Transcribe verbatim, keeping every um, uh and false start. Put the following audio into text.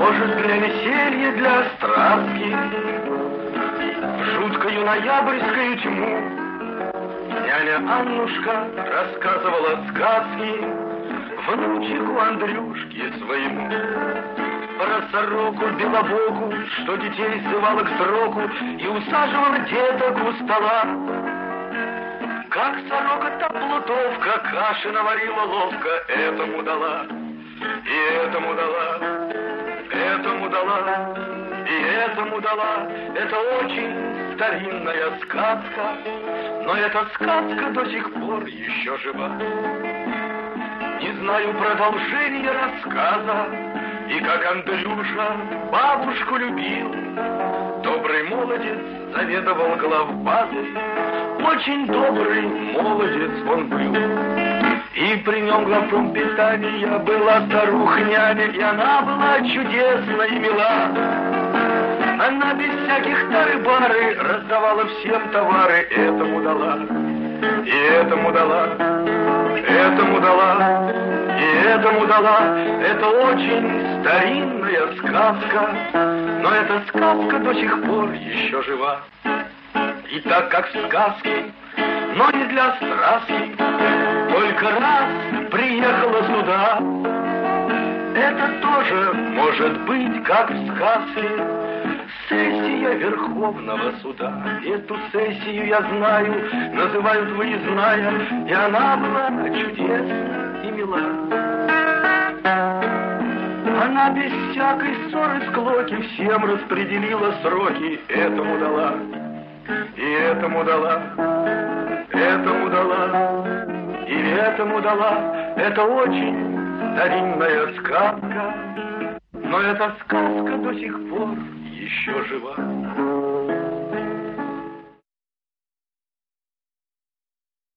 Может, для веселья, для страстки, в жуткую ноябрьскую тьму няня Аннушка рассказывала сказки внучику Андрюшке своему. Про сороку белобоку, что детей сзывала к сроку и усаживала деток у стола. Как сорока-то плутовка каши наварила ловко, этому дала, и этому дала, этому дала, и этому дала. Это очень старинная сказка, но эта сказка до сих пор еще жива. Не знаю продолжения рассказа, и как Андрюша бабушку любил. Добрый молодец заведовал главбазой, очень добрый молодец он был. И при нем главком питания была старуха-няня, и она была чудесна и мила. Она без всяких тары-бары раздавала всем товары, этому дала, и этому дала, этому дала, и этому дала. Это очень старинная сказка, но эта сказка до сих пор еще жива. И так как в сказке, но не для страстки, только раз приехала сюда, это тоже может быть как в сказке. Сессия Верховного суда. Эту сессию я знаю, называют выездная, и она была чудесна и мила. Она без всякой ссоры, склоки всем распределила сроки. Этому дала, и этому дала, этому дала, и этому дала. Это очень старинная сказка, но эта сказка до сих пор еще жива.